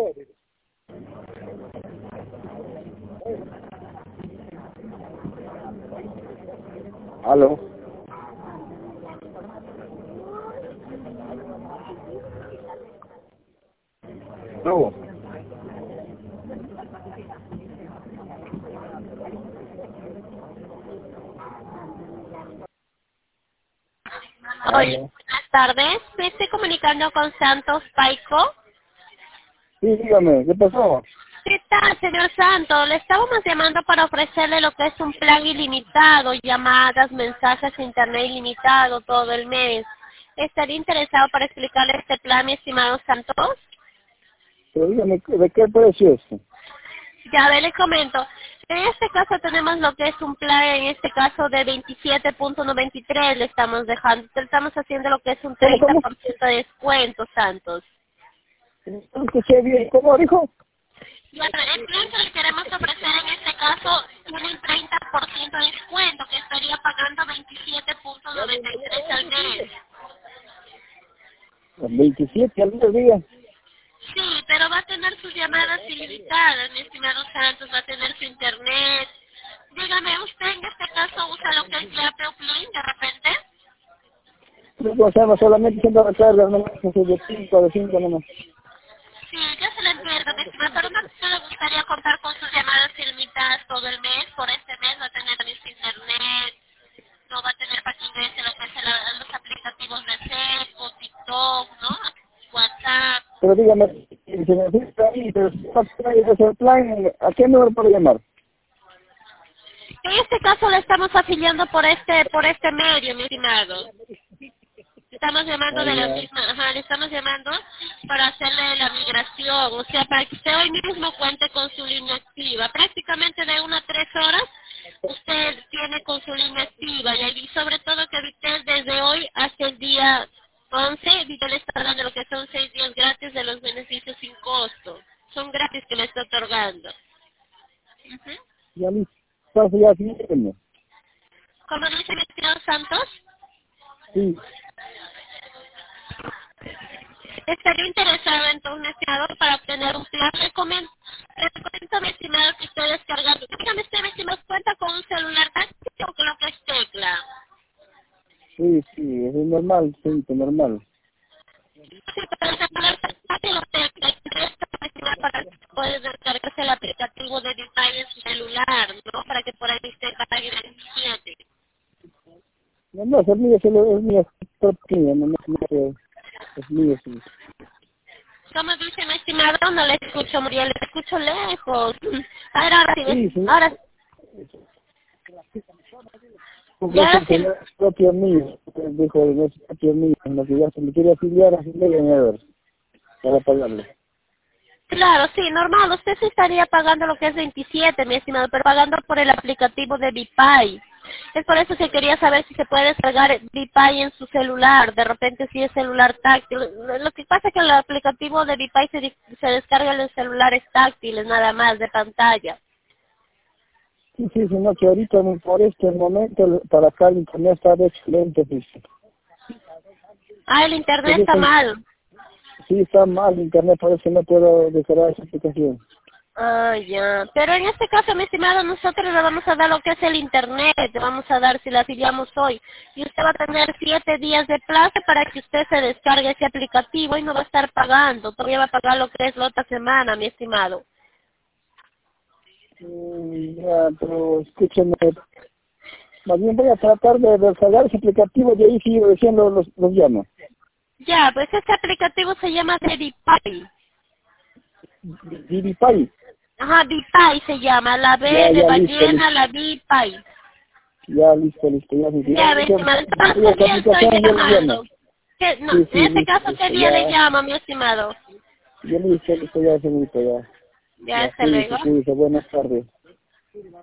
Aló. No. Hoy, buenas tardes. Me estoy comunicando con Santos Paico. Sí, dígame, ¿qué pasó? ¿Qué tal, señor Santos? Le estábamos llamando para ofrecerle lo que es un plan ilimitado, llamadas, mensajes, internet ilimitado todo el mes. ¿Estaría interesado para explicarle este plan, mi estimado Santos? Pero dígame, ¿de qué precio es? Ya ve, le comento. En este caso tenemos lo que es un plan, en este caso de 27.93 le estamos dejando. Estamos haciendo lo que es un ¿Cómo? 30% de descuento, Santos. No escuché bien. ¿Cómo dijo? Bueno, el plan que le queremos ofrecer en este caso tiene un 30% de descuento, que estaría pagando 27.93 al mes. 27 al día. Sí, pero va a tener sus llamadas ilimitadas, mi estimado Santos, va a tener su internet. Dígame, ¿usted en este caso usa lo que es Yape o Plin de repente? O sea, no solamente siendo recargas, no más de 5 de 5 nomás. Sí, ya se lo entiendo, mi estimado, pero no le gustaría contar con sus llamadas ilimitadas todo el mes. Por este mes va a tener también su internet, no va a tener para que ingrese lo que es los aplicativos de Facebook, TikTok, ¿no? WhatsApp. Pero dígame, si se necesita ahí, pero si no trae ese plan, ¿a qué número puedo llamar? En este caso le estamos afiliando por este medio, mi estimado. Estamos llamando Ah, de la ya. misma, ajá, le estamos llamando para hacerle la migración, o sea, para que usted hoy mismo cuente con su línea activa. Prácticamente de 1 a 3 horas usted tiene con su línea activa y sobre todo que Vitel desde hoy hasta el día 11, Vitel está dando lo que son 6 días gratis de los beneficios sin costo. Son gratis que le está otorgando. Ujú. Ya listo. Entonces ya sígueme. ¿Cómo dice mi estimado Santos? Sí. Estaría interesado entonces, mi estimado, para obtener un plan. Le comento, mi estimado, que usted descargar. Dígame usted, mi estimado, ¿cuenta con un celular táctil o con lo que es tecla? Sí, sí, es normal, sí, es normal. Sí, pero el celular táctil o tecla. Esto, mi estimado, para que pueda descargarse el aplicativo de Depay en su celular, ¿no? Para que por ahí usted pague 27. No, no, es mío, es propio, es mío, sí. ¿Cómo dice mi estimado? No le escucho muy bien, le escucho lejos. Ahora sí, Sí, sí, ahora porque ya es ahora el sí. señor es propio mío, dijo, no es propio mío, en lo que ya se me quiere afiliar, afiliarme a ver, para pagarle. Claro, sí, normal. Usted sí estaría pagando lo que es 27, mi estimado, pero pagando por el aplicativo de Bipay. Es por eso que quería saber si se puede descargar Bipay en su celular. De repente, si es celular táctil. Lo que pasa es que el aplicativo de Bipay se descarga en los celulares táctiles, nada más, de pantalla. Sí, sí, sino que ahorita por este momento para acá el internet está de excelente, pues. Ah, el internet Pues está mal. sí está mal el internet, por eso no puedo descargar esa aplicación. Ah, ya. Pero en este caso, mi estimado, nosotros le vamos a dar lo que es el internet, le vamos a dar si la afiliamos hoy. Y usted va a tener 7 días de plazo para que usted se descargue ese aplicativo y no va a estar pagando. Todavía va a pagar lo que es la otra semana, mi estimado. Ya, pero escúcheme, más bien voy a tratar de descargar ese aplicativo y ahí sí recién los llamo. Ya, pues este aplicativo se llama Dedipay. Diripay. Ajá, Bipay se llama, la B Ya, de ya, listo, ballena, listo. la Bipay. Ya, listo, listo. Ya, sí, Ya, mi estimado, ya, entonces esa ya estoy aplicación yo lo llamo. llamando. No, Sí, sí, en este listo, caso, ¿qué listo. día le Ya, llamo, mi estimado? ya listo, listo, ya, señorita, ya. Ya, Ya, hasta luego. cuídese, buenas tardes.